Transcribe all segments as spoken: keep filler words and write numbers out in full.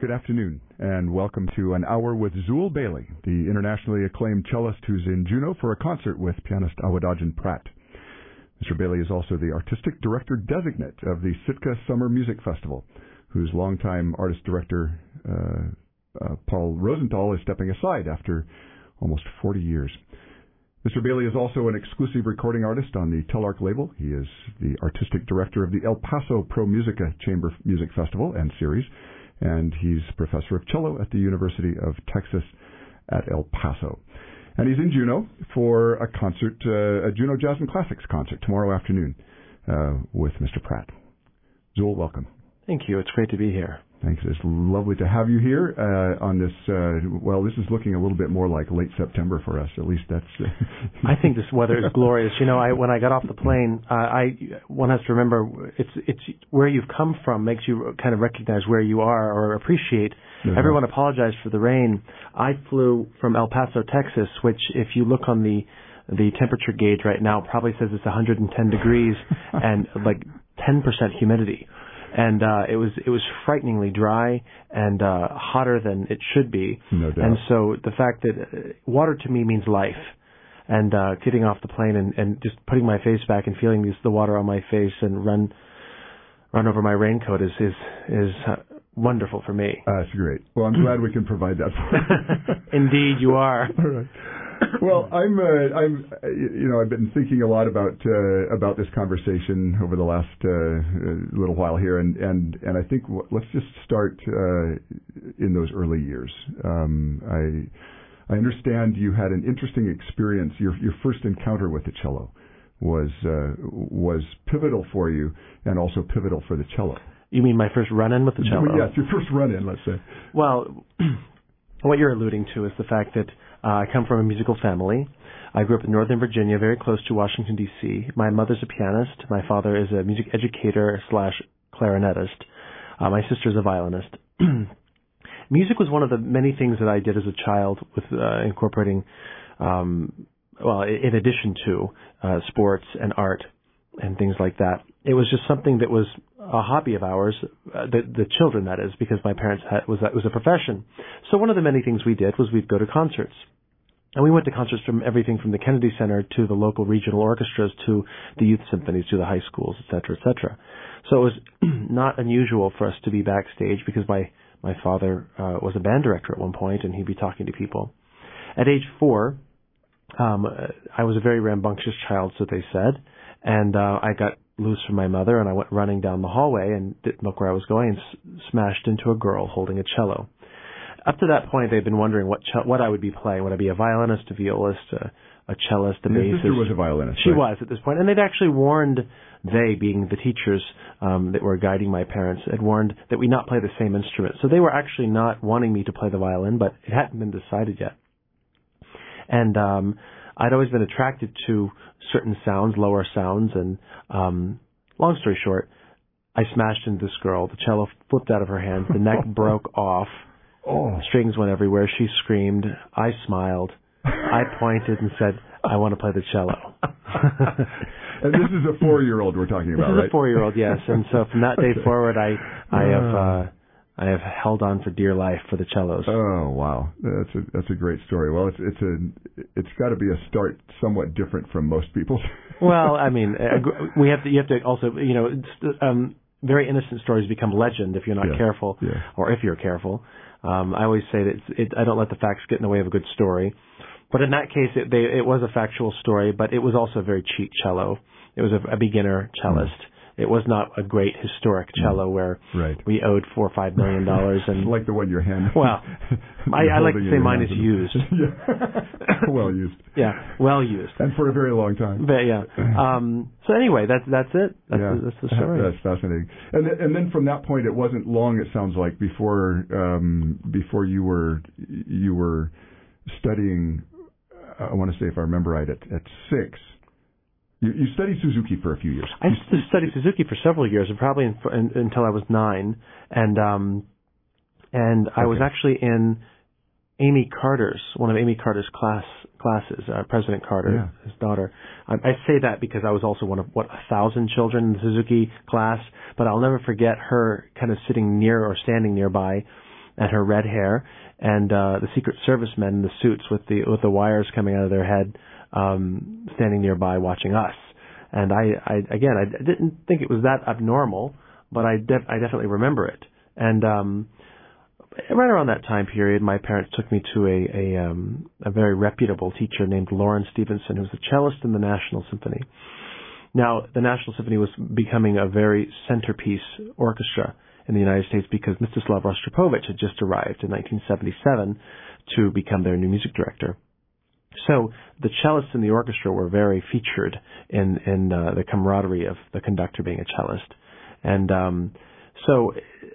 Good afternoon, and welcome to An Hour with Zuul Bailey, the internationally acclaimed cellist who's in Juneau for a concert with pianist Awadagin Pratt. Mister Bailey is also the artistic director designate of the Sitka Summer Music Festival, whose longtime artist director, uh, uh, Paul Rosenthal, is stepping aside after almost forty years. Mister Bailey is also an exclusive recording artist on the Telarc label. He is the artistic director of the El Paso Pro Musica Chamber Music Festival and Series, and he's professor of cello at the University of Texas at El Paso. And he's in Juneau for a concert, uh, a Juneau Jazz and Classics concert tomorrow afternoon uh, with Mister Pratt. Zuul, welcome. Thank you. It's great to be here. Thanks. It's lovely to have you here uh, on this, uh, well, this is looking a little bit more like late September for us. At least that's... Uh, I think this weather is glorious. You know, I, when I got off the plane, uh, I one has to remember it's it's where you've come from makes you kind of recognize where you are or appreciate. Mm-hmm. Everyone apologized for the rain. I flew from El Paso, Texas, which if you look on the the temperature gauge right now probably says it's one hundred ten degrees and like ten percent humidity. And uh, it was it was frighteningly dry and uh, hotter than it should be. No doubt. And so the fact that uh, water to me means life. And uh, getting off the plane and, and just putting my face back and feeling this, the water on my face and run run over my raincoat is is is uh, wonderful for me. Uh, that's great. Well, I'm glad we can provide that for you. Indeed, you are. All right. Well, I'm, uh, I'm, uh, you know, I've been thinking a lot about uh, about this conversation over the last uh, little while here, and and and I think w- let's just start uh, in those early years. Um, I I understand you had an interesting experience. Your your first encounter with the cello was uh, was pivotal for you, and also pivotal for the cello. You mean my first run-in with the cello? Well, yes, your first run-in, let's say. Well, what you're alluding to is the fact that Uh, I come from a musical family. I grew up in Northern Virginia, very close to Washington, D C My mother's a pianist. My father is a music educator slash clarinetist. Uh, my sister is a violinist. Music was one of the many things that I did as a child with uh, incorporating, um, well, in addition to uh, sports and art and things like that. It was just something that was a hobby of ours, uh, the, the children, that is, because my parents had, was, that was a profession. So one of the many things we did was we'd go to concerts. And we went to concerts from everything from the Kennedy Center to the local regional orchestras to the youth symphonies to the high schools, et cetera, et cetera. So it was not unusual for us to be backstage because my, my father uh, was a band director at one point and he'd be talking to people. At age four, um, I was a very rambunctious child, so they said, and uh, I got loose from my mother and I went running down the hallway and didn't look where I was going and s- smashed into a girl holding a cello. Up to that point, they'd been wondering what ch- what I would be playing. Would I be a violinist, a violist, a, a cellist, a bassist? Your sister was a violinist. She right? was at this point. And they'd actually warned, they being the teachers um, that were guiding my parents, had warned that we not play the same instrument. So they were actually not wanting me to play the violin, but it hadn't been decided yet. And um, I'd always been attracted to certain sounds, lower sounds, and um, long story short, I smashed into this girl. The cello flipped out of her hands. The neck broke off. Oh. Strings went everywhere. She screamed. I smiled. I pointed and said, I want to play the cello. And this is a four-year-old we're talking about, right? This is right? a four-year-old, yes. And so from that day forward, I I have uh, I have held on for dear life for the cellos. Oh wow, that's a that's a great story. Well, it's it's a it's got to be a start somewhat different from most people's. Well, I mean, we have to you have to also you know um, very innocent stories become legend if you're not yeah. careful, yeah. or if you're careful. Um, I always say that it's, it, I don't let the facts get in the way of a good story. But in that case, it, they, it was a factual story, but it was also a very cheap cello. It was a, a beginner cellist. Mm. It was not a great historic cello mm. where right. we owed four or five million dollars. And like the one your hand. Well, I, I like to say mine is used. Yeah. Well used. Yeah, well used. And for a very long time. But yeah. Um, so anyway, that's that's it. That's, yeah. the, that's the story. That's fascinating. And th- and then from that point, it wasn't long. It sounds like before um, before you were you were studying. I want to say, if I remember right, at, at six. You, you studied Suzuki for a few years. I studied Suzuki for several years, and probably in, in, until I was nine, and um, and I okay. was actually in Amy Carter's one of Amy Carter's class classes. Uh, President Carter, yeah. his daughter. I, I say that because I was also one of what a thousand children in the Suzuki class, but I'll never forget her kind of sitting near or standing nearby, and her red hair, and uh, the Secret Service men in the suits with the with the wires coming out of their head, um, standing nearby watching us. And I, I again, I didn't think it was that abnormal, but I, def- I definitely remember it. And um, right around that time period, my parents took me to a a, um, a very reputable teacher named Lauren Stevenson, who was a cellist in the National Symphony. Now, the National Symphony was becoming a very centerpiece orchestra in the United States because Mstislav Rostropovich had just arrived in nineteen seventy-seven to become their new music director. So the cellists in the orchestra were very featured in, in uh, the camaraderie of the conductor being a cellist. And um, so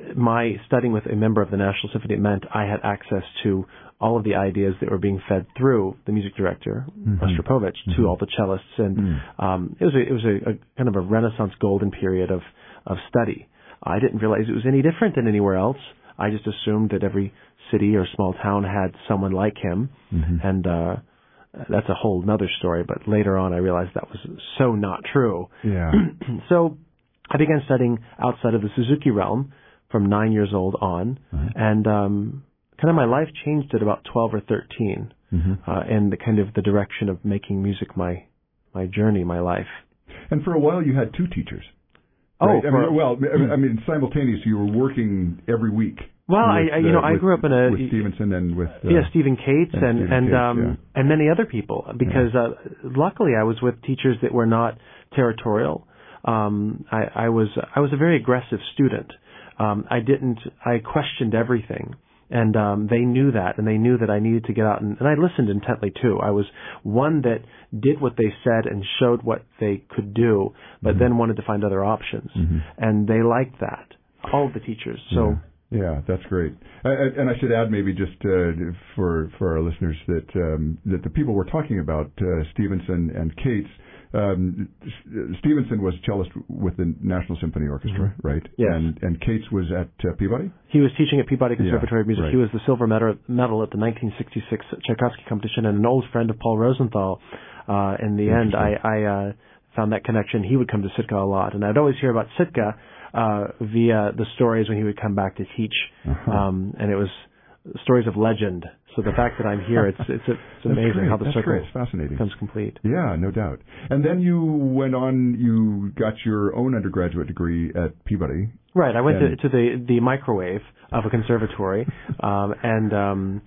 my studying with a member of the National Symphony meant I had access to all of the ideas that were being fed through the music director, mm-hmm. Rostropovich, mm-hmm. to all the cellists. And mm-hmm. um, it was, a, it was a, a kind of a Renaissance golden period of, of study. I didn't realize it was any different than anywhere else. I just assumed that every city or small town had someone like him. Mm-hmm. And uh, that's a whole other story. But later on, I realized that was so not true. Yeah. So I began studying outside of the Suzuki realm from nine years old on. Mm-hmm. And um, kind of my life changed at about twelve or thirteen mm-hmm. uh, in the kind of the direction of making music my my journey, my life. And for a while, you had two teachers. Oh, right? I for, mean, well, I mean, simultaneously, you were working every week. Well, with, I, I you know, uh, I with, grew up in a with Stevenson and with uh, yeah, Stephen Cates and and and, Stephen Cates, um, yeah. and many other people because yeah. uh, luckily I was with teachers that were not territorial. Um, I, I was I was a very aggressive student. Um, I didn't I questioned everything. And um, they knew that, and they knew that I needed to get out, and, and I listened intently too. I was one that did what they said and showed what they could do, but mm-hmm. then wanted to find other options. Mm-hmm. And they liked that, all of the teachers. So, yeah, yeah that's great. I, I, and I should add, maybe just uh, for for our listeners, that um, that the people we're talking about, uh, Stevenson and Cates. Um, Stevenson was cellist with the National Symphony Orchestra, mm-hmm. right? Yes. And, and Cates was at uh, Peabody? He was teaching at Peabody Conservatory yeah, of Music. right. He was the silver medal, medal at the nineteen sixty-six Tchaikovsky competition and an old friend of Paul Rosenthal. Uh, in the end, I, I uh, found that connection. He would come to Sitka a lot. And I'd always hear about Sitka uh, via the stories when he would come back to teach. Uh-huh. Um, and it was stories of legend. So the fact that I'm here, it's it's, it's amazing how the That's circle great. It's fascinating. becomes complete. Yeah, no doubt. And then you went on, you got your own undergraduate degree at Peabody. Right. I went to, to the, the microwave of a conservatory um, and, um,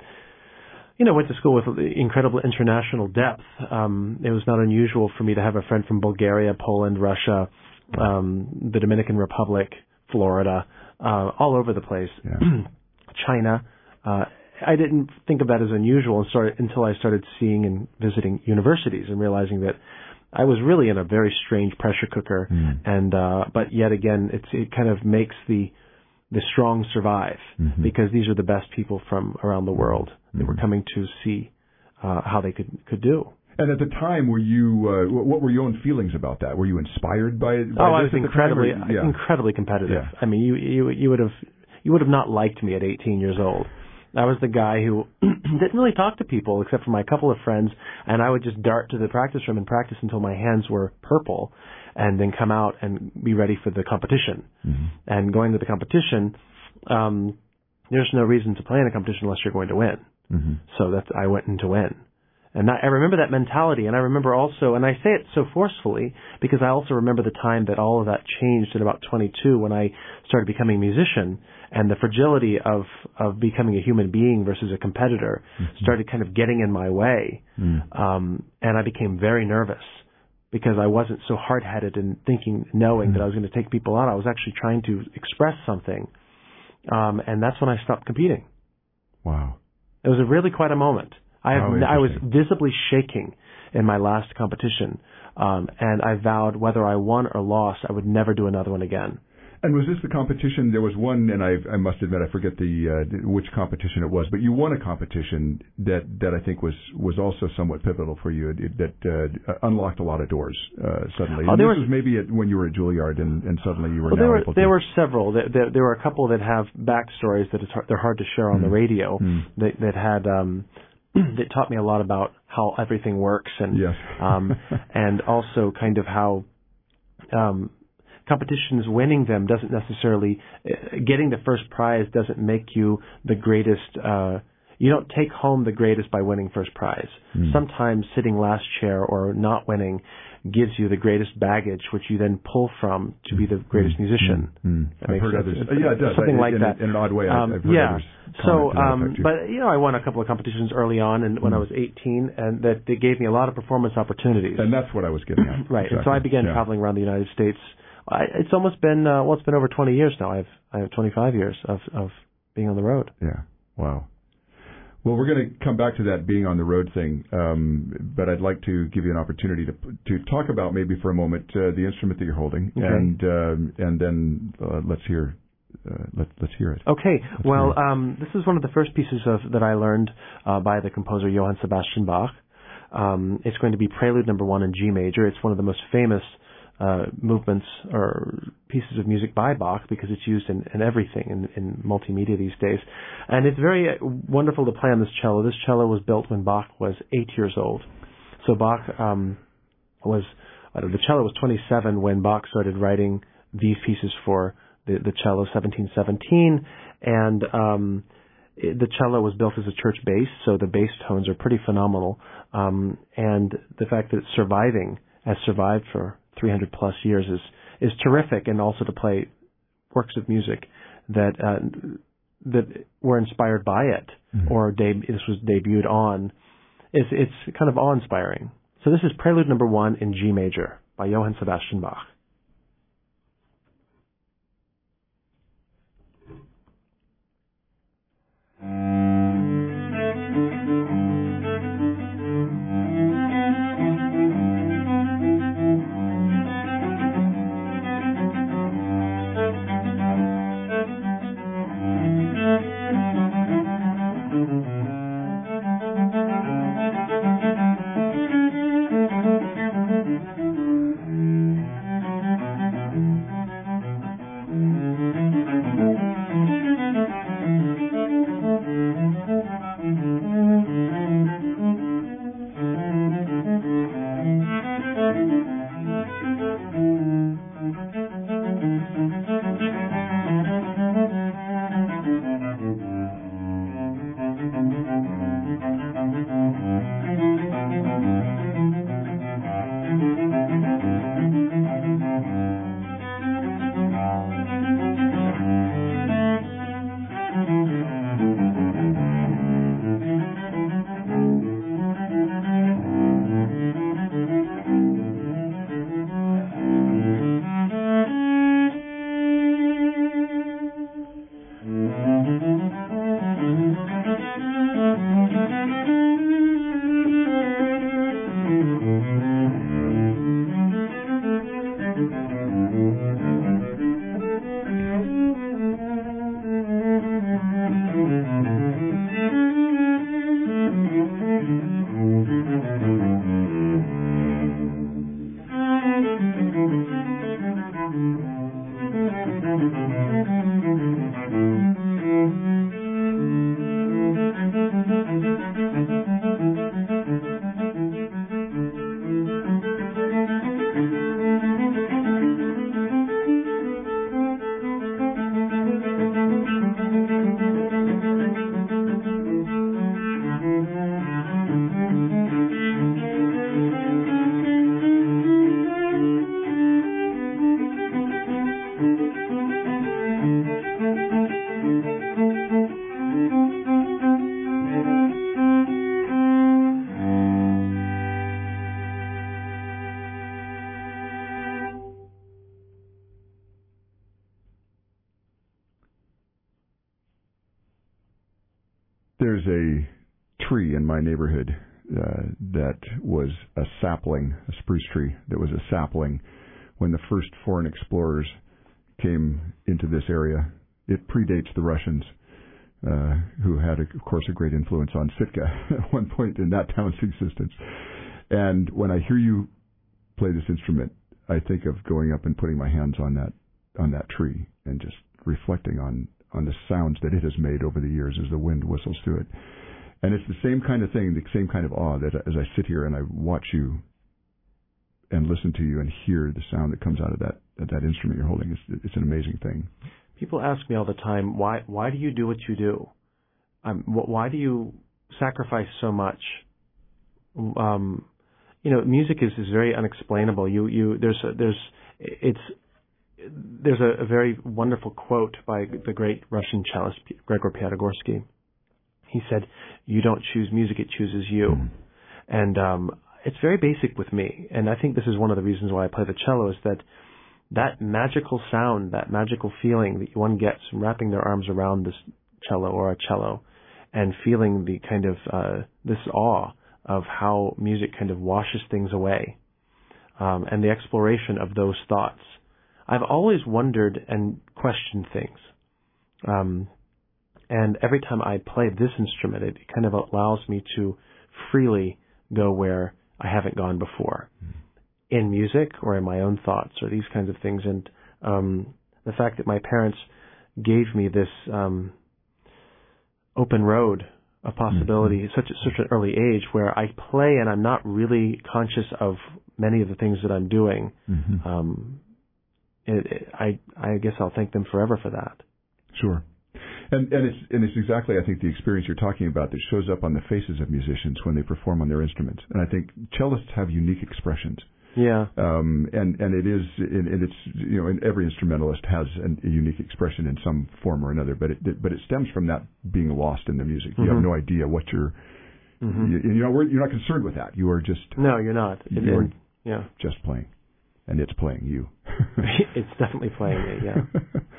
you know, went to school with incredible international depth. Um, it was not unusual for me to have a friend from Bulgaria, Poland, Russia, um, the Dominican Republic, Florida, uh, all over the place. Yeah. China. Uh, I didn't think of that as unusual and started, until I started seeing and visiting universities and realizing that I was really in a very strange pressure cooker. Mm. And uh, but yet again, it's, it kind of makes the the strong survive mm-hmm. because these are the best people from around the world mm-hmm. that were coming to see uh, how they could could do. And at the time, were you uh, what were your own feelings about that? Were you inspired by? by oh, I was this incredibly yeah. incredibly competitive. Yeah. I mean, you you you would have you would have not liked me at eighteen years old. I was the guy who didn't really talk to people except for my couple of friends, and I would just dart to the practice room and practice until my hands were purple, and then come out and be ready for the competition. Mm-hmm. And going to the competition, um, there's no reason to play in a competition unless you're going to win. Mm-hmm. So that's I went in to win. And I remember that mentality, and I remember also, and I say it so forcefully because I also remember the time that all of that changed at about twenty-two when I started becoming a musician, and the fragility of, of becoming a human being versus a competitor mm-hmm. started kind of getting in my way. Mm. Um, and I became very nervous because I wasn't so hard-headed in thinking, knowing mm. that I was going to take people out. I was actually trying to express something. Um, and that's when I stopped competing. Wow. It was a really quite a moment. I, have, oh, I was visibly shaking in my last competition, um, and I vowed whether I won or lost, I would never do another one again. And was this the competition? There was one, and I, I must admit, I forget the uh, which competition it was, but you won a competition that, that I think was, was also somewhat pivotal for you, it, that uh, unlocked a lot of doors uh, suddenly. Oh, and there this was, was maybe at, when you were at Juilliard, and, and suddenly you were well, now there were, able to... There were several. There, there, there were a couple that have backstories that it's hard, they're hard to share on mm. the radio mm. that, that had... Um, that taught me a lot about how everything works and yes. um, and also kind of how um, competitions, winning them doesn't necessarily, uh, getting the first prize doesn't make you the greatest, uh, you don't take home the greatest by winning first prize. Mm. Sometimes sitting last chair or not winning gives you the greatest baggage, which you then pull from to be the greatest mm. musician. Mm. I've heard others. Uh, yeah, it does. Something I, like in, that. In an odd way, um, I've heard yeah. others. So, um, but you know, I won a couple of competitions early on, and when mm. I was eighteen, and that they gave me a lot of performance opportunities. And that's what I was getting at. Right. Exactly. And so I began yeah. traveling around the United States. I, it's almost been uh, well, it's been over twenty years now. I've I have twenty-five years of of being on the road. Yeah. Wow. Well, we're going to come back to that being on the road thing, um, but I'd like to give you an opportunity to to talk about maybe for a moment uh, the instrument that you're holding, okay. and um, and then uh, let's hear uh, let, let's hear it. Okay. Let's well, um, this is one of the first pieces of that I learned uh, by the composer Johann Sebastian Bach. Um, it's going to be Prelude Number One in G major. It's one of the most famous Uh, movements or pieces of music by Bach because it's used in, in everything in, in multimedia these days. And it's very wonderful to play on this cello. This cello was built when Bach was eight years old. So Bach um, was, uh, the cello was twenty-seven when Bach started writing these pieces for the, the cello, seventeen seventeen. And um, it, the cello was built as a church bass, so the bass tones are pretty phenomenal. Um, and the fact that it's surviving, has survived for three hundred plus years is is terrific, and also to play works of music that uh, that were inspired by it, mm-hmm. or deb- this was debuted on. It's it's kind of awe-inspiring. So this is Prelude Number One in G major by Johann Sebastian Bach. There's a tree in my neighborhood uh, that was a sapling, a spruce tree that was a sapling when the first foreign explorers came into this area. It predates the Russians, uh, who had, of course, a great influence on Sitka at one point in that town's existence. And when I hear you play this instrument, I think of going up and putting my hands on that on that tree and just reflecting on on the sounds that it has made over the years as the wind whistles through it. And it's the same kind of thing, the same kind of awe that as I sit here and I watch you and listen to you and hear the sound that comes out of that that instrument you're holding. It's, it's an amazing thing. People ask me all the time, why why do you do what you do? Um, why do you sacrifice so much? Um, you know, music is, is very unexplainable. You you there's a, there's it's there's a, a very wonderful quote by the great Russian cellist Gregor Piatigorsky. He said, "You don't choose music; it chooses you." Mm. And um, it's very basic with me. And I think this is one of the reasons why I play the cello is that that magical sound, that magical feeling that one gets from wrapping their arms around this cello or a cello, and feeling the kind of uh, this awe of how music kind of washes things away, um, and the exploration of those thoughts. I've always wondered and questioned things. Um, and every time I play this instrument, it kind of allows me to freely go where I haven't gone before, mm. in music or in my own thoughts or these kinds of things. And um, the fact that my parents gave me this um, open road of possibility mm-hmm. such such an early age where I play and I'm not really conscious of many of the things that I'm doing. Mm-hmm. Um, it, it, I I guess I'll thank them forever for that. Sure. And, and it's and it's exactly, I think, the experience you're talking about that shows up on the faces of musicians when they perform on their instruments. And I think cellists have unique expressions. Yeah. Um, and and it is and, and it's you know and every instrumentalist has an, a unique expression in some form or another. But it but it stems from that being lost in the music. You mm-hmm. have no idea what you're. Mm-hmm. You, you know you're not concerned with that. You are just. No, you're not. You're yeah. just playing, and it's playing you. It's definitely playing me. Yeah.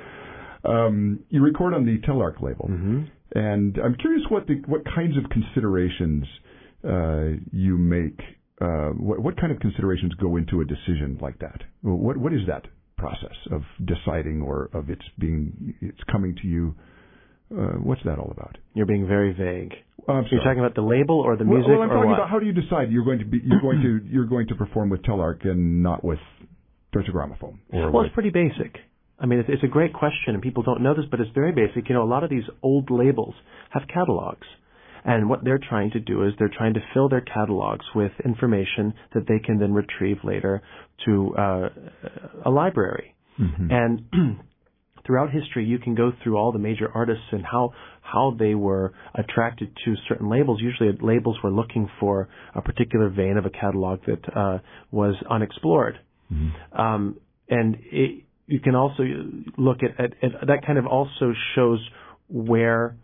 Um, you record on the Telarc label, mm-hmm. and I'm curious what the, what kinds of considerations uh, you make. Uh, what, what kind of considerations go into a decision like that? What what is that process of deciding, or of it's being it's coming to you? Uh, what's that all about? You're being very vague. Oh, I'm sorry. You're talking about the label or the music, well, well, I'm or talking what? about how do you decide you're going to be you're going to you're going to perform with Telarc and not with Deutsche Grammophon? Or well, with... it's pretty basic. I mean, it's, it's a great question, and people don't know this, but it's very basic. You know, a lot of these old labels have catalogs, and what they're trying to do is they're trying to fill their catalogs with information that they can then retrieve later to uh, a library. Mm-hmm. And throughout history, you can go through all the major artists and how how they were attracted to certain labels. Usually, labels were looking for a particular vein of a catalog that uh, was unexplored, mm-hmm. um, and it, you can also look at, at, at that kind of also shows where,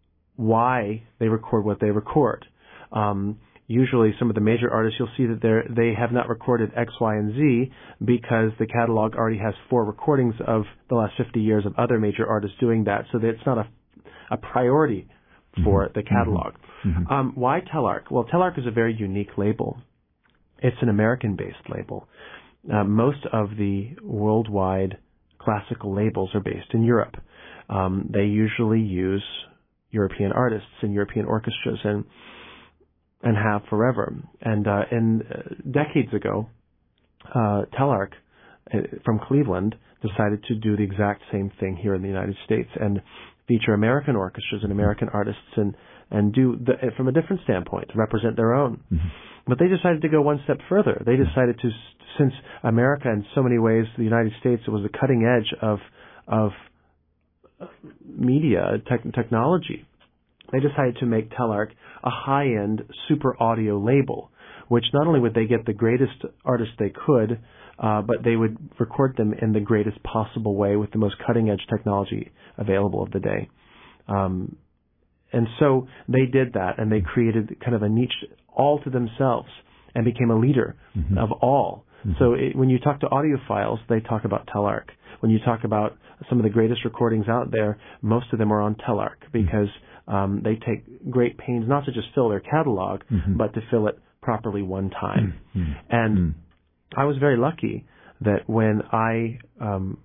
why they record what they record. Um, usually some of the major artists, you'll see that they they have not recorded X, Y, and Z because the catalog already has four recordings of the last fifty years of other major artists doing that, so that it's not a, a priority for mm-hmm. the catalog. Mm-hmm. Um, why Telarc? Well, Telarc is a very unique label. It's an American-based label. Uh, most of the worldwide classical labels are based in Europe. Um, they usually use European artists and European orchestras, and and have forever. And uh, and uh, decades ago, uh, Telarc uh, from Cleveland decided to do the exact same thing here in the United States and feature American orchestras and American artists and and do the, from a different standpoint, represent their own. Mm-hmm. But they decided to go one step further. They decided to, since America in so many ways, the United States, it was the cutting edge of of media te- technology. They decided to make Telarc a high-end super audio label, which not only would they get the greatest artists they could, uh, but they would record them in the greatest possible way with the most cutting-edge technology available of the day. Um, and so they did that, and they created kind of a niche all to themselves and became a leader mm-hmm. of all. Mm-hmm. So it, when you talk to audiophiles, they talk about Telarc. When you talk about some of the greatest recordings out there, most of them are on Telarc because mm-hmm. um, they take great pains not to just fill their catalog, mm-hmm. but to fill it properly one time. Mm-hmm. And mm-hmm. I was very lucky that when I um,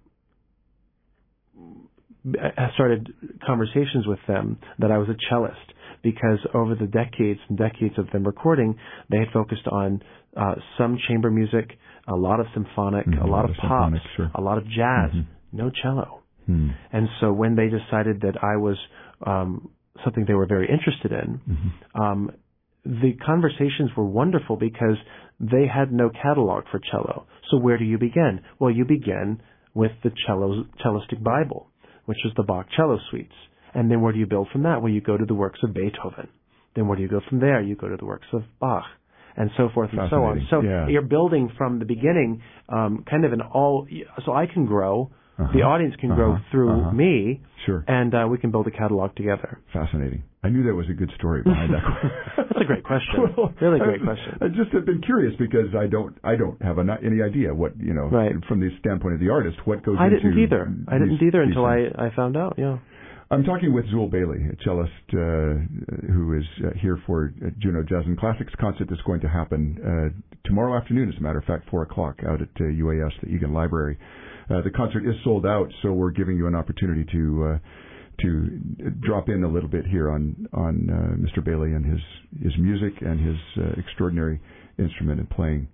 I started conversations with them that I was a cellist, because over the decades and decades of them recording, they had focused on uh, some chamber music, a lot of symphonic, mm-hmm. a lot of pop, sure. a lot of jazz, mm-hmm. no cello. Mm-hmm. And so when they decided that I was um, something they were very interested in, mm-hmm. um, the conversations were wonderful because they had no catalog for cello. So where do you begin? Well, you begin with the cello, cellistic Bible, which is the Bach cello suites. And then where do you build from that? Well, you go to the works of Beethoven. Then where do you go from there? You go to the works of Bach, and so forth and so on. So yeah. you're building from the beginning, um, kind of an all, so I can grow, uh-huh. the audience can uh-huh. grow through uh-huh. me, sure. and uh, we can build a catalog together. Fascinating. I knew there was a good story behind that. That's a great question. Well, really great question. I just have been curious because I don't, I don't have an, any idea what, you know, right. from the standpoint of the artist, what goes I into didn't either. These, I didn't either until I, things. I found out, yeah. I'm talking with Zuul Bailey, a cellist uh, who is uh, here for uh, Juno Jazz and Classics concert that's going to happen uh, tomorrow afternoon, as a matter of fact, four o'clock out at uh, U A S, the Egan Library. Uh, the concert is sold out, so we're giving you an opportunity to uh, to drop in a little bit here on on uh, Mister Bailey and his his music and his uh, extraordinary instrument and playing.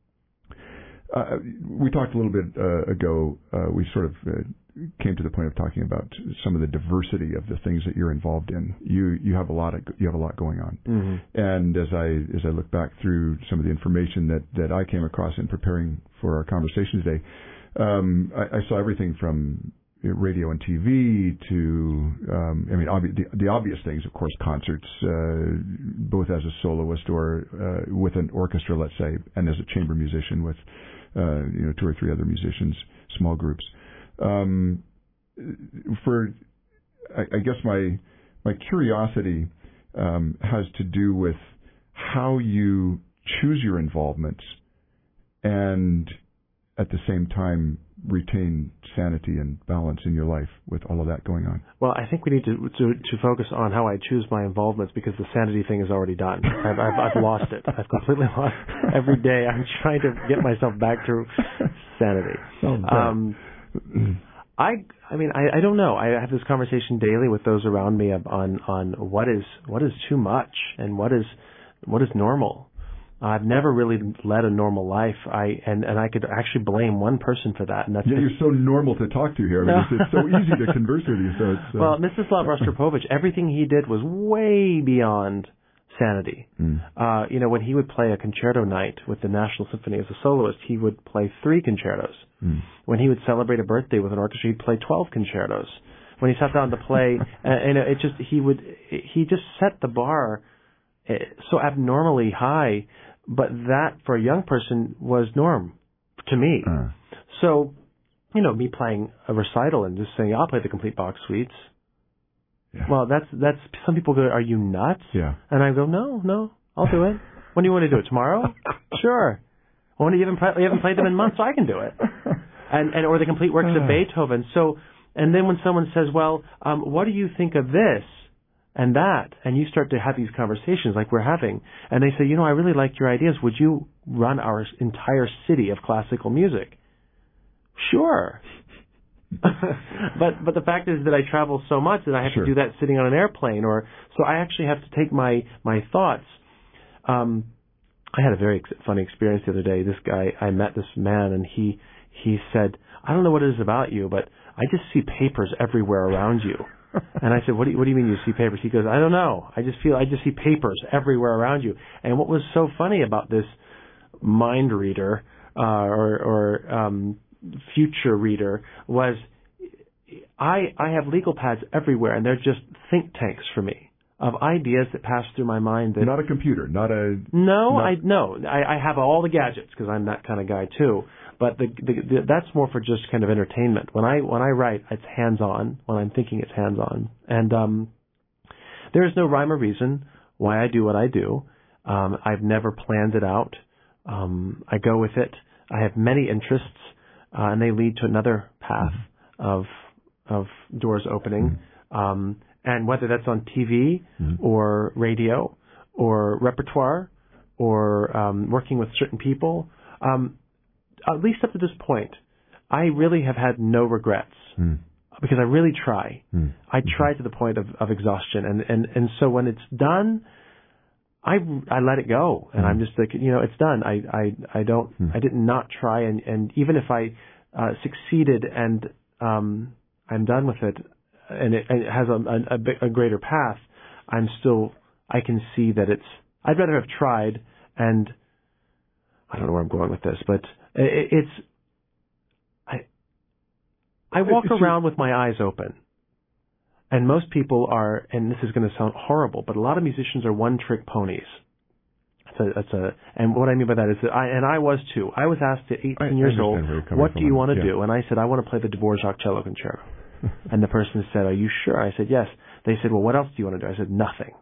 Uh, we talked a little bit uh, ago. Uh, we sort of uh, came to the point of talking about some of the diversity of the things that you're involved in. You you have a lot of you have a lot going on. Mm-hmm. And as I as I look back through some of the information that, that I came across in preparing for our conversation today, um, I, I saw everything from radio and T V to um, I mean obvi- the, the obvious things, of course, concerts, uh, both as a soloist or uh, with an orchestra, let's say, and as a chamber musician with uh, you know two or three other musicians, small groups. Um, for, I, I guess my my curiosity um, has to do with how you choose your involvements and at the same time retain sanity and balance in your life with all of that going on. Well, I think we need to to, to focus on how I choose my involvements because the sanity thing is already done. I've, I've, I've lost it. I've completely lost it. Every day I'm trying to get myself back to sanity. Oh, um, I I mean I, I don't know. I have this conversation daily with those around me on on what is what is too much and what is what is normal. I've never really led a normal life. I and, and I could actually blame one person for that, and that's yeah. You're so normal to talk to here. I mean, it's, it's so easy to converse with you. So it's, uh... well, Mstislav Rostropovich, everything he did was way beyond sanity. Mm. Uh, you know, when he would play a concerto night with the National Symphony as a soloist, he would play three concertos. Mm. When he would celebrate a birthday with an orchestra, he'd play twelve concertos. When he sat down to play, and, and it just he would he just set the bar so abnormally high. But that, for a young person, was norm to me. Uh. So, you know, me playing a recital and just saying, I'll play the complete Bach suites. Yeah. Well, that's, that's, some people go, are you nuts? Yeah. And I go, no, no, I'll do it. When do you want to do it? Tomorrow? Sure. Well, when you haven't, play, you haven't played them in months, so I can do it. And, and, or the complete works of Beethoven. So, and then when someone says, well, um, what do you think of this? And that, and you start to have these conversations like we're having, and they say, you know, I really like your ideas. Would you run our entire city of classical music? Sure. but but the fact is that I travel so much that I have sure. to do that sitting on an airplane, or so I actually have to take my my thoughts. Um, I had a very ex- funny experience the other day. This guy, I met this man, and he he said, I don't know what it is about you, but I just see papers everywhere around you. And I said, what do you, what do you mean you see papers? He goes, I don't know. I just feel, I just see papers everywhere around you. And what was so funny about this mind reader, uh, or, or, um, future reader was I, I have legal pads everywhere and they're just think tanks for me of ideas that pass through my mind that. Not a computer, not a. No, not, I, no, I, I have all the gadgets because I'm that kind of guy too. But the, the, the, that's more for just kind of entertainment. When I when I write, it's hands-on. When I'm thinking, it's hands-on. And um, there is no rhyme or reason why I do what I do. Um, I've never planned it out. Um, I go with it. I have many interests, uh, and they lead to another path mm-hmm. of of doors opening. Mm-hmm. Um, and whether that's on T V mm-hmm. or radio or repertoire or um, working with certain people. Um, At least up to this point, I really have had no regrets mm. because I really try. Mm. I try to the point of, of exhaustion, and, and, and so when it's done, I, I let it go, and mm. I'm just like, you know, it's done. I I, I don't mm. I did not try, and, and even if I uh, succeeded and um, I'm done with it, and it, it has a, a, a greater path, I'm still I can see that it's. I'd rather have tried and I don't know where I'm going with this, but it, it's I I walk it's around your, with my eyes open. And most people are, and this is going to sound horrible, but a lot of musicians are one-trick ponies. It's a, it's a, and what I mean by that is that I, and I was too. I was asked at eighteen I, years I old, what do you want to yeah. do? And I said, I want to play the Dvorak cello concerto. And the person said, are you sure? I said, yes. They said, well, what else do you want to do? I said, nothing.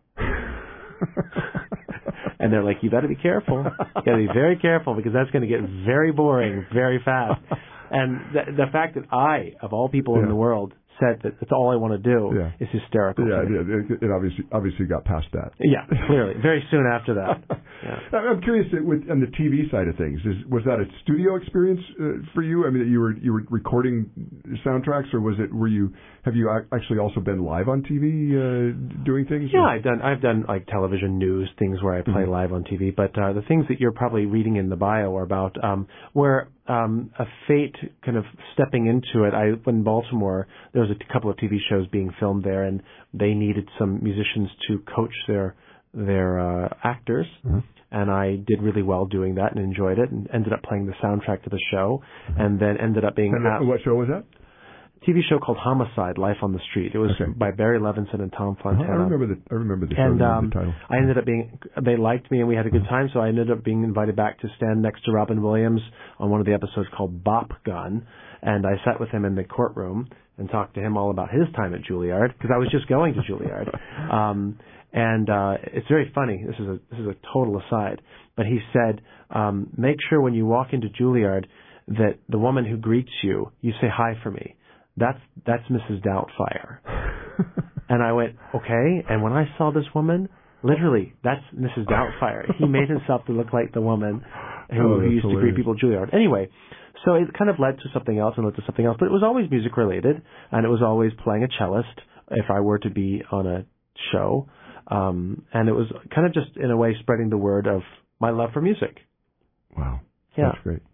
And they're like, you got to be careful. You got to be very careful because that's going to get very boring very fast. And the, the fact that I, of all people yeah. in the world, said that that's all I want to do yeah. is hysterical. Yeah, it, it obviously obviously got past that. Yeah, clearly, very soon after that. Yeah. I'm curious with on the T V side of things. Is, was that a studio experience uh, for you? I mean, you were you were recording soundtracks, or was it? Were you have you actually also been live on T V uh, doing things? Yeah, or? I've done I've done like television news things where I play mm-hmm. live on T V. But uh, the things that you're probably reading in the bio are about um, where. Um, a fate kind of stepping into it. I in Baltimore, there was a couple of T V shows being filmed there, and they needed some musicians to coach their their uh, actors, mm-hmm. and I did really well doing that and enjoyed it, and ended up playing the soundtrack to the show, mm-hmm. and then ended up being. And at, what show was that? T V show called Homicide: Life on the Street. It was okay. by Barry Levinson and Tom Fontana. Uh-huh. I remember the I remember the show. And um, the title. I ended up being. They liked me, and we had a good time. So I ended up being invited back to stand next to Robin Williams on one of the episodes called Bop Gun, and I sat with him in the courtroom and talked to him all about his time at Juilliard because I was just going to Juilliard. Um, and uh, it's very funny. This is a this is a total aside, but he said, um, make sure when you walk into Juilliard that the woman who greets you, you say hi for me. That's that's Missus Doubtfire. And I went, okay. And when I saw this woman, literally, that's Missus Doubtfire. He made himself to look like the woman who, oh, who used hilarious. to greet people at Juilliard. Anyway, so it kind of led to something else and led to something else. But it was always music related, and it was always playing a cellist if I were to be on a show. Um, and it was kind of just, in a way, spreading the word of my love for music. Wow. Yeah. That's great.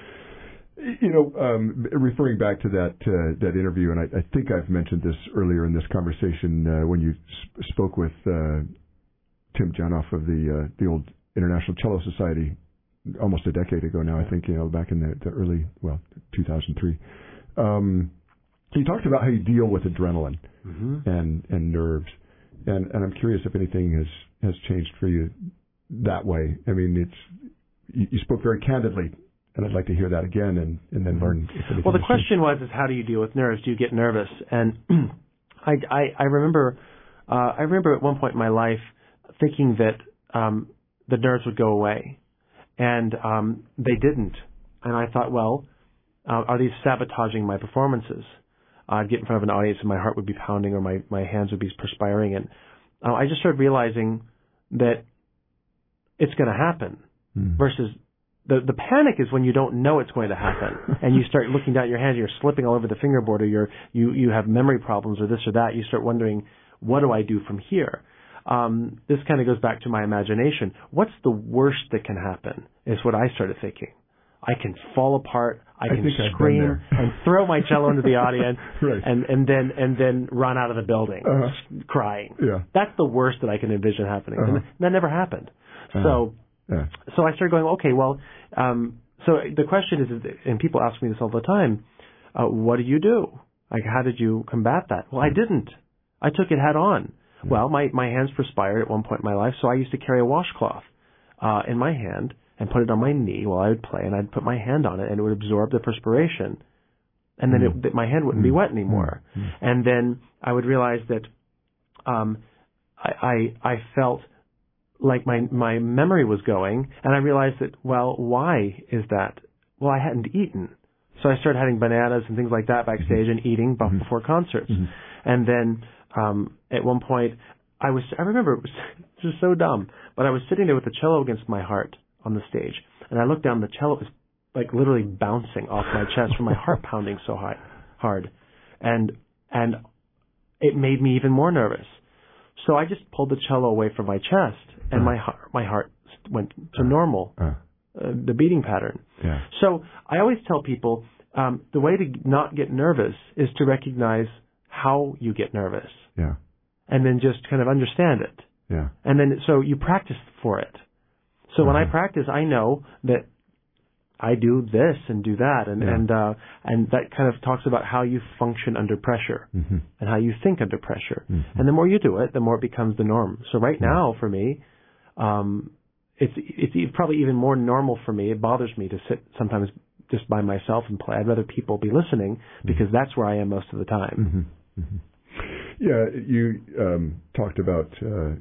You know, um, referring back to that uh, that interview, and I, I think I've mentioned this earlier in this conversation uh, when you sp- spoke with uh, Tim Janoff of the uh, the old International Cello Society almost a decade ago now. I think you know back in the, the early well two thousand three. Um, you talked about how you deal with adrenaline mm-hmm. and and nerves, and and I'm curious if anything has has changed for you that way. I mean, it's you, you spoke very candidly. And I'd like to hear that again and, and then learn. If well, the question was, is how do you deal with nerves? Do you get nervous? And I, I, I remember, uh, I remember at one point in my life thinking that um, the nerves would go away, and um, they didn't. And I thought, well, uh, are these sabotaging my performances? I'd get in front of an audience and my heart would be pounding or my, my hands would be perspiring, and uh, I just started realizing that it's going to happen mm. versus. The the panic is when you don't know it's going to happen, and you start looking down at your hands, you're slipping all over the fingerboard, or you're, you you have memory problems, or this or that. You start wondering, what do I do from here? Um, this kind of goes back to my imagination. What's the worst that can happen? Is what I started thinking. I can fall apart. I, I can scream and throw my cello into the audience, right. and and then and then run out of the building uh-huh. crying. Yeah. That's the worst that I can envision happening. Uh-huh. And that never happened. Uh-huh. So. Yeah. So I started going, okay, well, um, so the question is, and people ask me this all the time, uh, what do you do? Like, how did you combat that? Well, I didn't. I took it head on. Yeah. Well, my, my hands perspired at one point in my life, so I used to carry a washcloth uh, in my hand and put it on my knee while I would play, and I'd put my hand on it, and it would absorb the perspiration. And then mm. it, my hand wouldn't mm. be wet anymore. Mm. And then I would realize that um, I, I, I felt... like my my memory was going, and I realized that, well, why is that? Well, I hadn't eaten. So I started having bananas and things like that backstage and eating mm-hmm. before concerts. Mm-hmm. And then um, at one point, I was, I remember, it was just so dumb, but I was sitting there with the cello against my heart on the stage, and I looked down, the cello was like literally bouncing off my chest from my heart pounding so high, hard. And, and it made me even more nervous. So I just pulled the cello away from my chest, and uh, my heart, my heart went to uh, normal, uh, uh, the beating pattern. Yeah. So I always tell people um, the way to not get nervous is to recognize how you get nervous, yeah, and then just kind of understand it. Yeah. And then so you practice for it. So uh-huh. when I practice, I know that I do this and do that, and yeah. and uh, and that kind of talks about how you function under pressure mm-hmm. and how you think under pressure. Mm-hmm. And the more you do it, the more it becomes the norm. So right mm-hmm. now, for me, um, it's it's probably even more normal for me. It bothers me to sit sometimes just by myself and play. I'd rather people be listening because mm-hmm. that's where I am most of the time. Mm-hmm. Mm-hmm. Yeah, you um, talked about. Uh,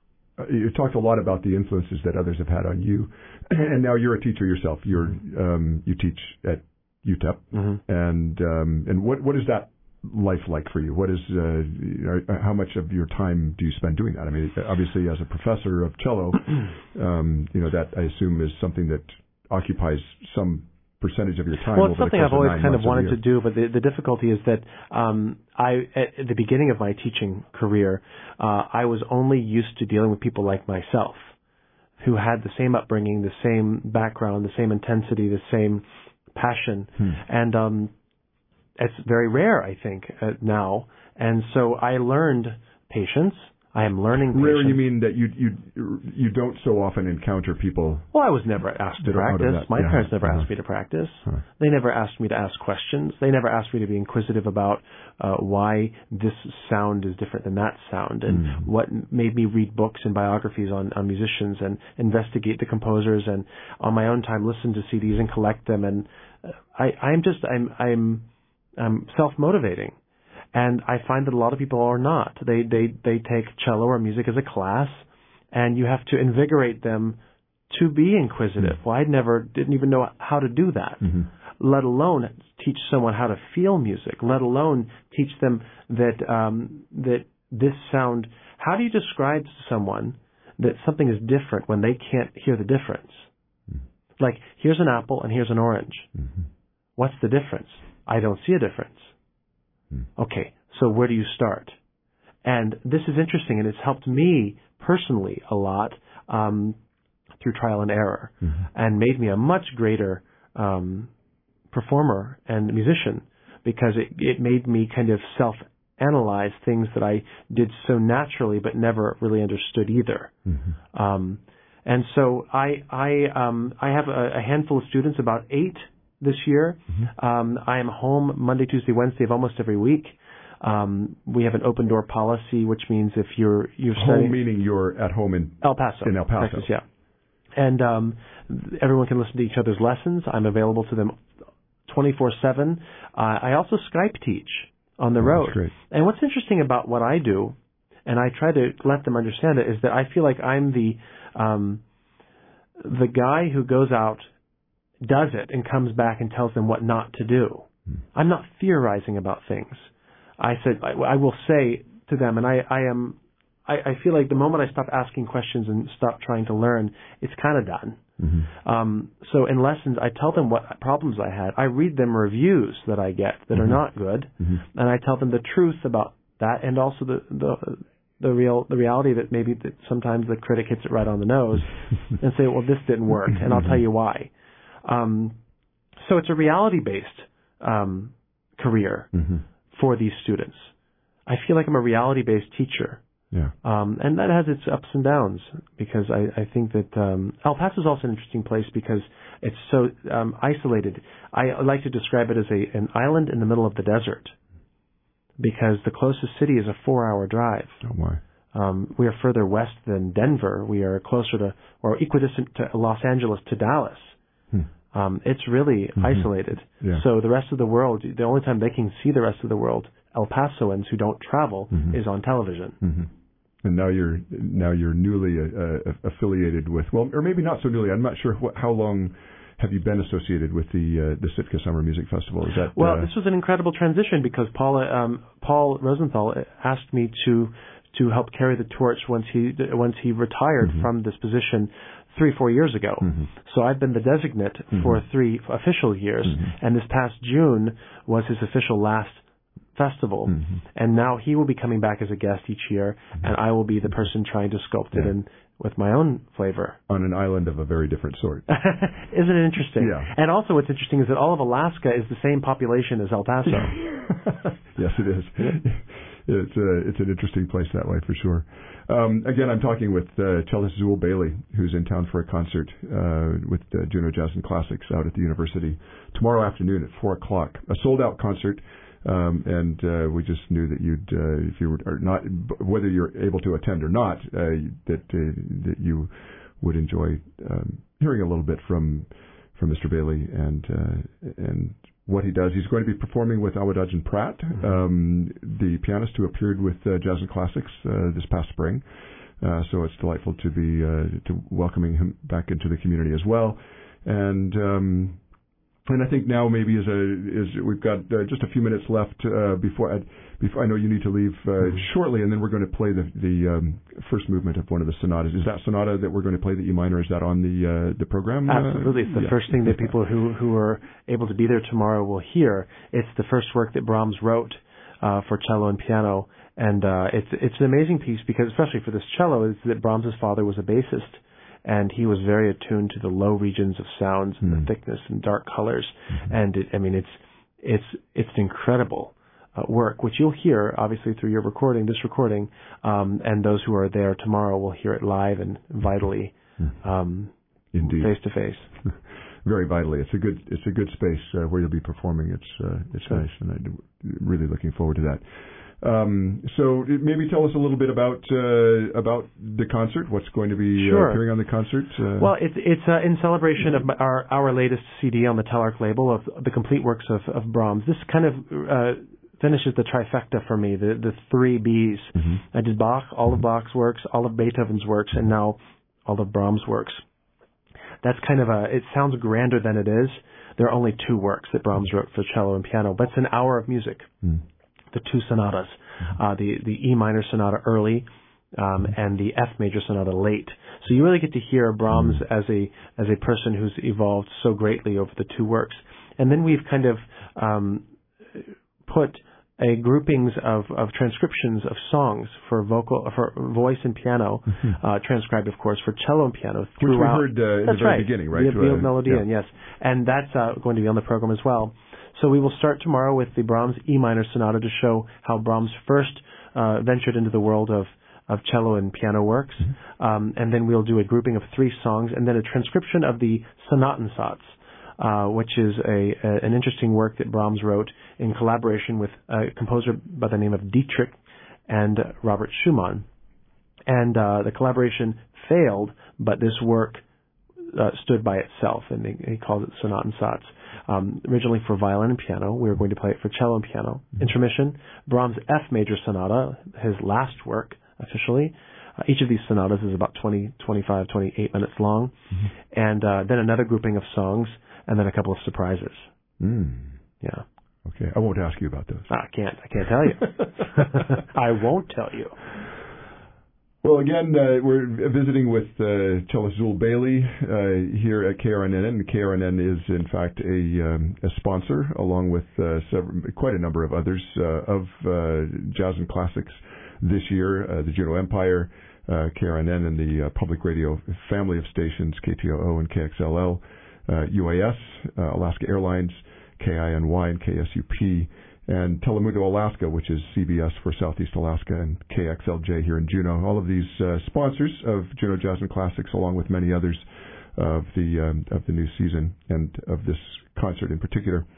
You talked a lot about the influences that others have had on you, and now you're a teacher yourself. You're um, you teach at U T E P, mm-hmm. and um, and what what is that life like for you? What is uh, how much of your time do you spend doing that? I mean, obviously, as a professor of cello, um, you know that I assume is something that occupies some percentage of your time. Well, it's over something the I've always of kind of wanted of to do, but the, the difficulty is that um, I, at the beginning of my teaching career, uh, I was only used to dealing with people like myself, who had the same upbringing, the same background, the same intensity, the same passion, hmm. and um, it's very rare, I think, uh, now. And so I learned patience. I am learning patience. Rare, you mean that you you you don't so often encounter people? Well, I was never asked to practice. My yeah. parents never uh-huh. asked me to practice. Huh. They never asked me to ask questions. They never asked me to be inquisitive about uh, why this sound is different than that sound, and mm. what made me read books and biographies on, on musicians and investigate the composers, and on my own time listen to C Ds and collect them. And uh, I I'm just I'm I'm I'm self-motivating. And I find that a lot of people are not. They they they take cello or music as a class, and you have to invigorate them to be inquisitive. Mm-hmm. Well, I never didn't even know how to do that. Mm-hmm. Let alone teach someone how to feel music. Let alone teach them that um, that this sound. How do you describe to someone that something is different when they can't hear the difference? Mm-hmm. Like, here's an apple and here's an orange. Mm-hmm. What's the difference? I don't see a difference. Okay, so where do you start? And this is interesting, and it's helped me personally a lot um, through trial and error, mm-hmm. and made me a much greater um, performer and musician, because it, it made me kind of self-analyze things that I did so naturally but never really understood either. Mm-hmm. Um, and so I I um, I have a, a handful of students, about eight this year. Mm-hmm. Um, I am home Monday, Tuesday, Wednesday of almost every week. Um, we have an open door policy, which means if you're you're home, studying, meaning you're at home in El Paso, in El Paso, Texas, yeah. And um, everyone can listen to each other's lessons. I'm available to them twenty-four seven. Uh, I also Skype teach on the oh, road. That's great. And what's interesting about what I do, and I try to let them understand it, is that I feel like I'm the um, the guy who goes out, does it, and comes back and tells them what not to do. Hmm. I'm not theorizing about things. I said I, I will say to them, and I, I am. I, I feel like the moment I stop asking questions and stop trying to learn, it's kind of done. Mm-hmm. Um, so in lessons, I tell them what problems I had. I read them reviews that I get that mm-hmm. are not good, mm-hmm. and I tell them the truth about that, and also the the the real the reality that maybe that sometimes the critic hits it right on the nose and say, well, this didn't work, and I'll tell you why. Um, so it's a reality-based um, career mm-hmm. for these students. I feel like I'm a reality-based teacher. Yeah. Um, and that has its ups and downs, because I, I think that um, El Paso is also an interesting place because it's so um, isolated. I like to describe it as a an island in the middle of the desert, because the closest city is a four-hour drive. Oh, my. Um, we are further west than Denver. We are closer to, or equidistant to Los Angeles to Dallas. Hmm. Um, it's really mm-hmm. isolated. Yeah. So the rest of the world, the only time they can see the rest of the world, El Pasoans who don't travel, mm-hmm. is on television. Mm-hmm. And now you're now you're newly uh, affiliated with, well, or maybe not so newly. I'm not sure what, how long have you been associated with the uh, the Sitka Summer Music Festival? Is that well? Uh, this was an incredible transition, because Paul um, Paul Rosenthal asked me to to help carry the torch once he once he retired mm-hmm. from this position three four years ago. Mm-hmm. So I've been the designate mm-hmm. for three official years, mm-hmm. and this past June was his official last festival, mm-hmm. and now he will be coming back as a guest each year, mm-hmm. and I will be the person trying to sculpt yeah. it in with my own flavor. On an island of a very different sort. Isn't it interesting? Yeah. And also what's interesting is that all of Alaska is the same population as El Paso. Yes, it is. it's a, it's an interesting place that way for sure. Um, again, I'm talking with uh, cellist Zool Bailey, who's in town for a concert uh, with uh, Juneau Jazz and Classics out at the university tomorrow afternoon at four o'clock. A sold-out concert, um, and uh, we just knew that you'd, uh, if you were or not, whether you're able to attend or not, uh, that uh, that you would enjoy um, hearing a little bit from from Mister Bailey and uh, and. what he does. He's going to be performing with Awadadjin Pratt, mm-hmm. um, the pianist who appeared with uh, Jazz and Classics uh, this past spring. Uh, so it's delightful to be uh, to welcoming him back into the community as well. And um, and I think now maybe is a is we've got uh, just a few minutes left uh, before I, before I know you need to leave uh, mm-hmm. shortly, and then we're going to play the the um, first movement of one of the sonatas. Is that sonata that we're going to play, the E minor? Is that on the uh, the program? Absolutely, it's the yeah. first thing that people who who are able to be there tomorrow will hear. It's the first work that Brahms wrote uh, for cello and piano, and uh, it's it's an amazing piece because, especially for this cello, is that Brahms' father was a bassist. And he was very attuned to the low regions of sounds and mm. the thickness and dark colors. Mm-hmm. And it, I mean, it's it's it's an incredible uh, work, which you'll hear obviously through your recording, this recording, um, and those who are there tomorrow will hear it live and vitally, um, indeed, face to face. Very vitally. It's a good it's a good space uh, where you'll be performing. It's uh, it's sure. nice, and I'm really looking forward to that. Um, so maybe tell us a little bit about uh, about the concert. What's going to be sure. uh, appearing on the concert? Uh, well, it's it's uh, in celebration of our our latest C D on the Telarc label of the complete works of, of Brahms. This kind of uh, finishes the trifecta for me, the the three B's. Mm-hmm. I did Bach, all of Bach's works, all of Beethoven's works, and now all of Brahms' works. That's kind of a. It sounds grander than it is. There are only two works that Brahms wrote for cello and piano, but it's an hour of music. Mm. The two sonatas, uh, the the E minor sonata early, um, and the F major sonata late. So you really get to hear Brahms as a as a person who's evolved so greatly over the two works. And then we've kind of um, put a groupings of, of transcriptions of songs for vocal for voice and piano, mm-hmm. uh, transcribed of course for cello and piano throughout. Which we heard uh, in that's the very right. beginning, right? The, the uh, Melodian, yeah. yes, and that's uh, going to be on the program as well. So we will start tomorrow with the Brahms E minor sonata to show how Brahms first uh, ventured into the world of, of cello and piano works. Mm-hmm. Um, and then we'll do a grouping of three songs and then a transcription of the Sonatensatz, uh, which is a, a an interesting work that Brahms wrote in collaboration with a composer by the name of Dietrich and Robert Schumann. And uh, the collaboration failed, but this work uh, stood by itself, and he, he calls it Sonatensatz. Um, originally for violin and piano. We were going to play it for cello and piano. Mm-hmm. Intermission, Brahms' F major sonata, his last work officially. Uh, each of these sonatas is about twenty, twenty-five, twenty-eight minutes long. Mm-hmm. And uh, then another grouping of songs, and then a couple of surprises. Mm. Yeah. Okay. I won't ask you about those. I can't. I can't tell you. I won't tell you. Well, again, uh, we're visiting with uh, cellist Zool Bailey uh, here at K R N N, and K R N N is, in fact, a, um, a sponsor, along with uh, several, quite a number of others, uh, of uh, Jazz and Classics this year, uh, the Juneau Empire, uh, K R N N, and the uh, public radio family of stations, K T O O and K X L L, uh, U A S, uh, Alaska Airlines, K I N Y, and K S U P, and Telemundo Alaska, which is C B S for Southeast Alaska, and K X L J here in Juneau. All of these uh, sponsors of Juneau Jazz and Classics, along with many others of the um, of the new season and of this concert in particular.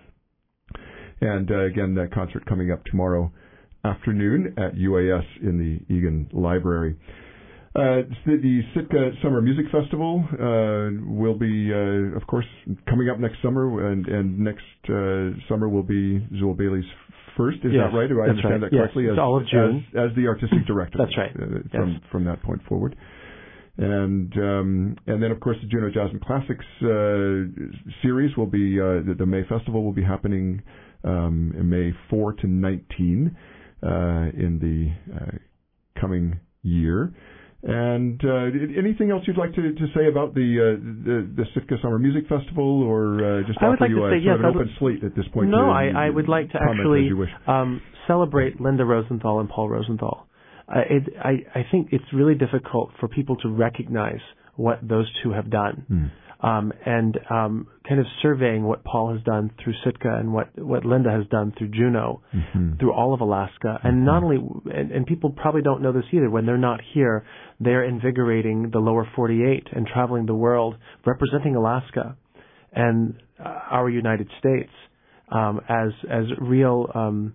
And uh, again, that concert coming up tomorrow afternoon at U A S in the Egan Library. Uh, the Sitka Summer Music Festival uh, will be, uh, of course, coming up next summer, and, and next uh, summer will be Zool Bailey's first. Is yes, that right? Do I understand right. that correctly? Yes, as, it's all of June. As, as the artistic director. That's right. Uh, from yes. from that point forward. And um, and then, of course, the Juneau Jazz and Classics uh, series will be, uh, the, the May Festival will be happening um, in May fourth to nineteenth uh, in the uh, coming year. And uh, anything else you'd like to, to say about the, uh, the the Sitka Summer Music Festival, or uh, just I would offer like you to a, say, yes, sort of an open slate at this point? No, to, I, I would like to actually um, celebrate Linda Rosenthal and Paul Rosenthal. Uh, it, I, I think it's really difficult for people to recognize what those two have done. um, and um, kind of surveying what Paul has done through Sitka and what, what Linda has done through Juneau, mm-hmm. through all of Alaska. And mm-hmm. not only, and, and people probably don't know this either, when they're not here, they're invigorating the lower forty-eight and traveling the world, representing Alaska and uh, our United States um, as as real um,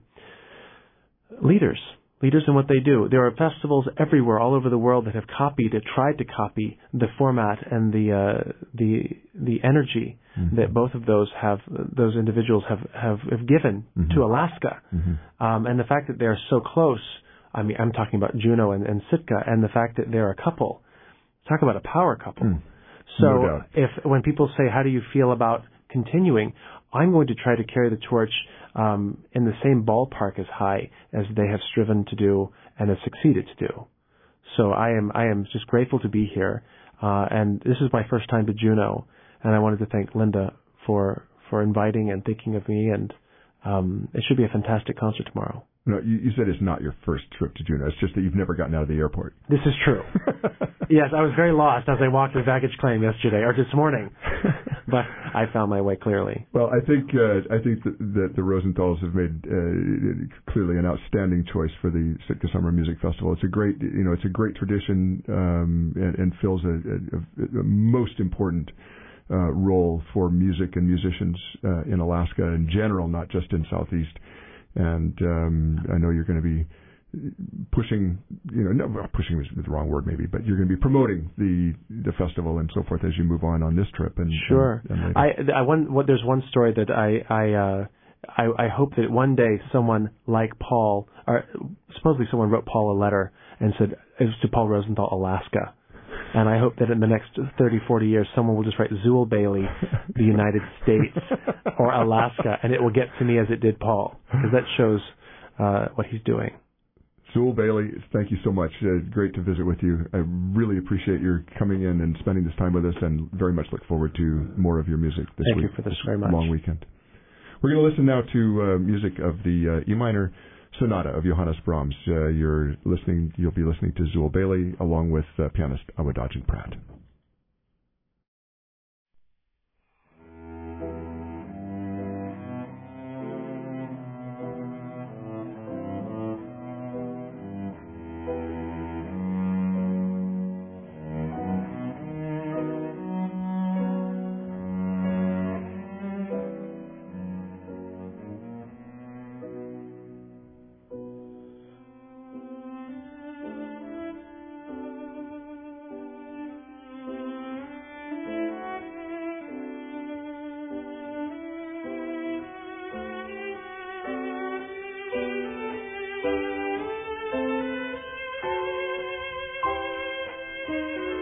leaders. Leaders in what they do. There are festivals everywhere, all over the world, that have copied, have tried to copy the format and the uh, the the energy mm-hmm. that both of those have, those individuals have have, have given mm-hmm. to Alaska, mm-hmm. um, and the fact that they are so close. I mean, I'm talking about Juneau and, and Sitka, and the fact that they're a couple. Talk about a power couple. Mm. So, no if when people say, "How do you feel about continuing?" I'm going to try to carry the torch um, in the same ballpark as high as they have striven to do and have succeeded to do. So I am I am just grateful to be here, uh, and this is my first time to Juneau, and I wanted to thank Linda for for inviting and thinking of me, and um, it should be a fantastic concert tomorrow. No, you, you said it's not your first trip to Juneau. It's just that you've never gotten out of the airport. This is true. Yes, I was very lost as I walked the baggage claim yesterday, or this morning. But I found my way clearly. Well, I think uh, I think that, that the Rosenthal's have made uh, clearly an outstanding choice for the Sitka Summer Music Festival. It's a great, you know, it's a great tradition um, and, and fills a, a, a most important uh, role for music and musicians uh, in Alaska in general, not just in Southeast. And um, I know you're going to be pushing, you know, no, pushing is the wrong word maybe, but you're going to be promoting the the festival and so forth as you move on on this trip. And sure, and, and I, I one what, there's one story that I I, uh, I I hope that one day someone like Paul, or supposedly someone wrote Paul a letter and said it was to Paul Rosenthal, Alaska. And I hope that in the next thirty, forty years, someone will just write Zuill Bailey, the United States, or Alaska, and it will get to me as it did Paul, because that shows uh, what he's doing. Zuill Bailey, thank you so much. Uh, great to visit with you. I really appreciate your coming in and spending this time with us, and very much look forward to more of your music this thank week. Thank you for this this very much. Long weekend. We're going to listen now to uh, music of the uh, E minor Sonata of Johannes Brahms. Uh, you're listening. You'll be listening to Zuill Bailey along with uh, pianist Awadagin Pratt. Thank you.